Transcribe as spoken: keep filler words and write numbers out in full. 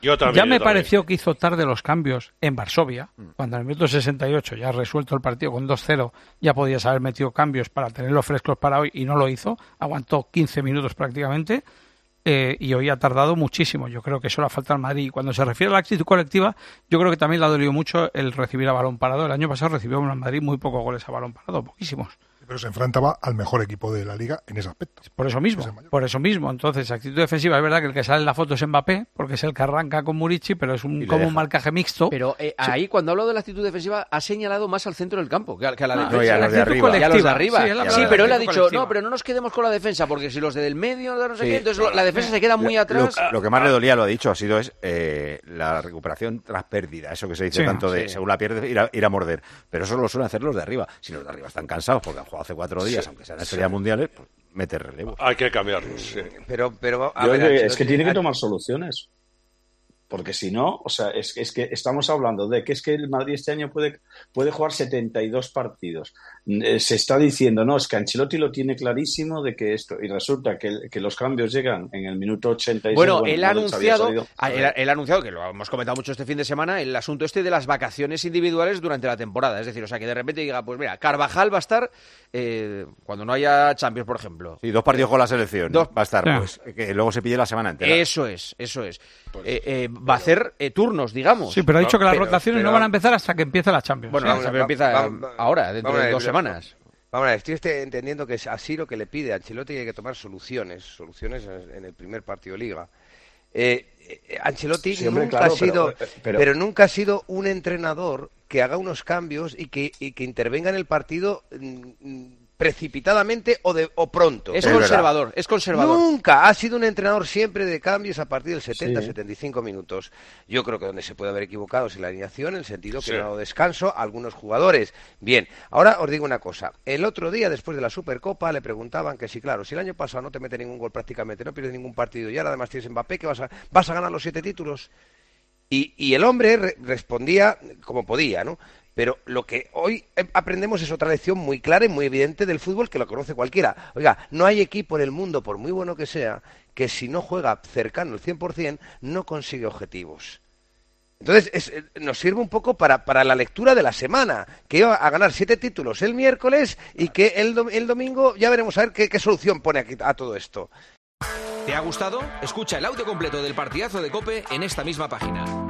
Yo también, ya me yo pareció también. que hizo tarde los cambios en Varsovia, cuando en el minuto sesenta y ocho ya resuelto el partido con dos cero, ya podías haber metido cambios para tenerlos frescos para hoy y no lo hizo, aguantó quince minutos prácticamente. Eh, y hoy ha tardado muchísimo. Yo creo que eso le falta al Madrid. Y cuando se refiere a la actitud colectiva, yo creo que también le ha dolido mucho el recibir a balón parado. El año pasado recibió en Madrid muy pocos goles a balón parado, poquísimos. Pero se enfrentaba al mejor equipo de la Liga en ese aspecto. Por eso mismo, por eso mismo. Entonces, actitud defensiva, es verdad que el que sale en la foto es Mbappé, porque es el que arranca con Murici, pero es un, como deja. un marcaje mixto. Pero eh, ahí, cuando hablo de la actitud defensiva, ha señalado más al centro del campo que a, que a la No, defensa. no, y a los de La arriba. Y a los de arriba. Sí, Sí, él habla de pero la él ha actitud dicho, colectiva. no, pero no nos quedemos con la defensa, porque si los de del medio, no sé Sí. qué, entonces lo- la defensa se queda muy Lo- atrás. Lo, lo que más le dolía, lo ha dicho, ha sido es eh, la recuperación tras pérdida. Eso que se dice Sí, tanto de, sí. según la pierde, ir a, ir a morder. Pero eso lo suelen hacer los de arriba. Si los de arriba están cansados porque han jugado hace cuatro días, Sí. aunque sean estrellas mundiales, pues mete relevo. Hay que cambiarlos, sí. Pero, pero a Yo ver, creo que Ancelotti- es que tiene que tomar soluciones. Porque si no, o sea, es, es que estamos hablando de que es que el Madrid este año puede, puede jugar setenta y dos partidos. Eh, se está diciendo, no, es que Ancelotti lo tiene clarísimo de que esto, y resulta que, que los cambios llegan en el minuto ochenta y seis. Bueno, él ha Modric había anunciado, salido. ah, él, ha- él ha anunciado, que lo hemos comentado mucho este fin de semana, el asunto este de las vacaciones individuales durante la temporada. Es decir, o sea, que de repente diga, pues mira, Carvajal va a estar eh, cuando no haya Champions, por ejemplo. Sí, dos partidos con la selección. Dos- Va a estar, Ya. pues, que luego se pille la semana entera. Eso es, eso es. Eh, eh, va a hacer eh, turnos, digamos. Sí, pero ha dicho que las pero- rotaciones pero- no van a empezar hasta que empiece la Champions. Bueno, Sí. la Champions empieza vamos, ahora, dentro vamos a de ver, dos pero- semanas. Vamos a ver, estoy este- entendiendo que es así lo que le pide a Ancelotti, y hay que tomar soluciones, soluciones en en el primer partido de Liga. Eh, eh, Ancelotti Sí, hombre, nunca claro, ha sido, pero- pero, pero- nunca ha sido un entrenador que haga unos cambios y que, y que intervenga en el partido mm, mm, precipitadamente o, de, o pronto. Es Es conservador, es conservador. Nunca ha sido un entrenador siempre de cambios a partir del setenta Sí. setenta y cinco minutos. Yo creo que donde se puede haber equivocado es en la alineación, en el sentido que Sí. no ha dado descanso a algunos jugadores. Bien, ahora os digo una cosa. El otro día, después de la Supercopa, le preguntaban que si, claro, si el año pasado no te mete ningún gol prácticamente, no pierdes ningún partido y ahora además tienes Mbappé, que vas a, vas a ganar los siete títulos. Y, y el hombre re- respondía como podía, ¿no? Pero lo que hoy eh, aprendemos es otra lección muy clara y muy evidente del fútbol que lo conoce cualquiera. Oiga, no hay equipo en el mundo, por muy bueno que sea, que si no juega cercano al cien por ciento no consigue objetivos. Entonces, es- eh, nos sirve un poco para, para la lectura de la semana, que iba a ganar siete títulos el miércoles y que el, dom- el domingo ya veremos a ver qué, qué solución pone aquí a todo esto. ¿Te ha gustado? Escucha el audio completo del partidazo de COPE en esta misma página.